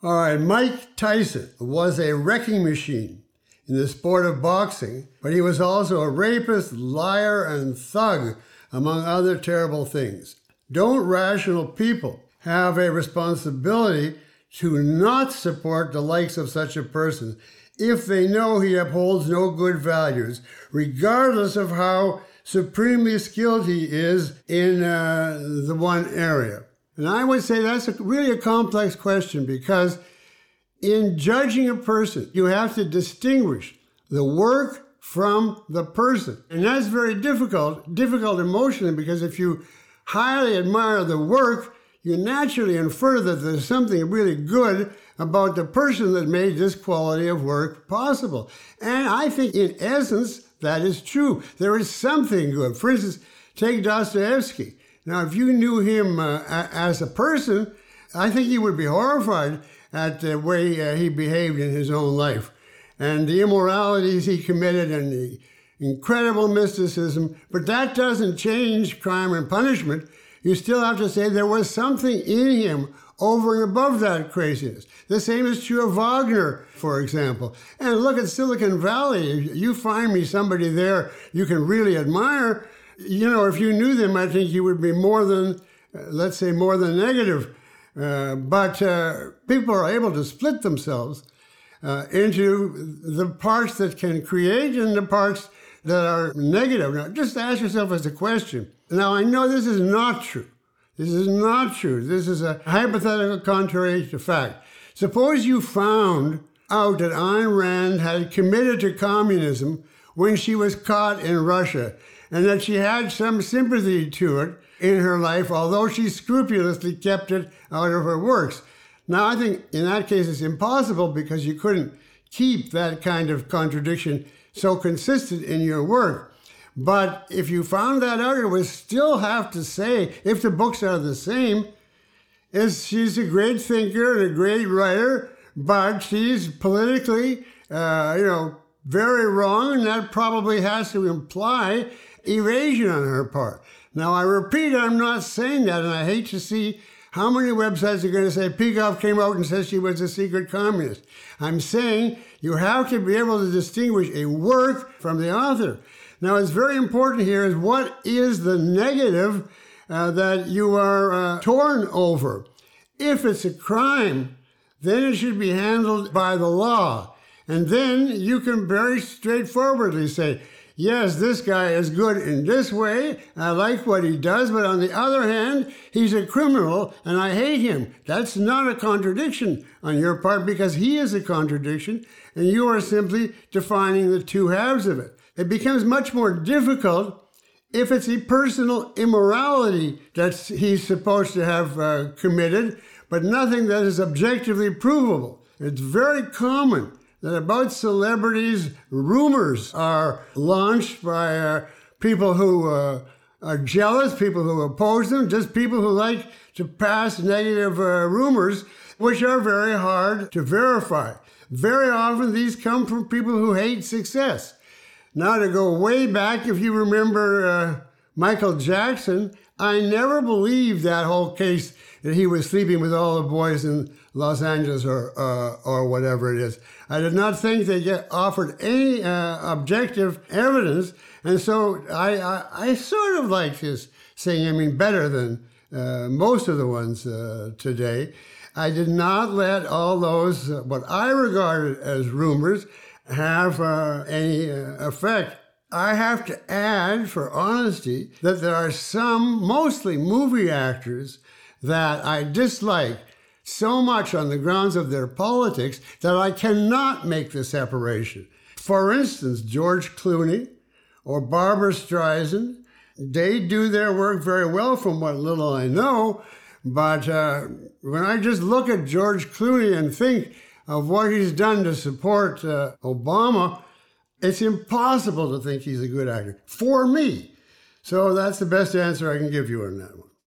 All right, Mike Tyson was a wrecking machine in the sport of boxing, but he was also a rapist, liar, and thug, among other terrible things. Don't rational people have a responsibility to not support the likes of such a person if they know he upholds no good values, regardless of how supremely skilled he is in the one area? And I would say that's really a complex question, because in judging a person, you have to distinguish the work from the person. And that's very difficult emotionally, because if you highly admire the work, you naturally infer that there's something really good about the person that made this quality of work possible. And I think in essence, that is true. There is something good. For instance, take Dostoevsky. Now, if you knew him as a person, I think you would be horrified at the way he behaved in his own life and the immoralities he committed and the incredible mysticism. But that doesn't change crime and punishment. You still have to say there was something in him over and above that craziness. The same is true of Wagner, for example. And look at Silicon Valley. You find me somebody there you can really admire. You know, if you knew them, I think you would be more than negative. But people are able to split themselves into the parts that can create and the parts that are negative. Now, just ask yourself as a question. Now, I know this is not true. This is not true. This is a hypothetical contrary to fact. Suppose you found out that Ayn Rand had committed to communism when she was caught in Russia, and that she had some sympathy to it in her life, although she scrupulously kept it out of her works. Now, I think in that case it's impossible, because you couldn't keep that kind of contradiction so consistent in your work. But if you found that out, it would still have to say, if the books are the same, she's a great thinker and a great writer, but she's politically, very wrong, and that probably has to imply evasion on her part. Now, I repeat, I'm not saying that, and I hate to see how many websites are going to say Peikoff came out and said she was a secret communist. I'm saying you have to be able to distinguish a work from the author. Now, it's very important here is what is the negative that you are torn over. If it's a crime, then it should be handled by the law. And then you can very straightforwardly say, yes, this guy is good in this way, I like what he does, but on the other hand, he's a criminal and I hate him. That's not a contradiction on your part, because he is a contradiction and you are simply defining the two halves of it. It becomes much more difficult if it's a personal immorality that he's supposed to have committed, but nothing that is objectively provable. It's very common that about celebrities, rumors are launched by people who are jealous, people who oppose them, just people who like to pass negative rumors, which are very hard to verify. Very often these come from people who hate success. Now, to go way back, if you remember Michael Jackson, I never believed that whole case that he was sleeping with all the boys in Los Angeles or whatever it is. I did not think they offered any objective evidence, and so I sort of like his saying, better than most of the ones today. I did not let all those, what I regarded as rumors, have any effect. I have to add, for honesty, that there are some, mostly movie actors, that I dislike so much on the grounds of their politics that I cannot make the separation. For instance, George Clooney or Barbra Streisand, they do their work very well from what little I know, but when I just look at George Clooney and think of what he's done to support Obama, it's impossible to think he's a good actor, for me. So that's the best answer I can give you on that one.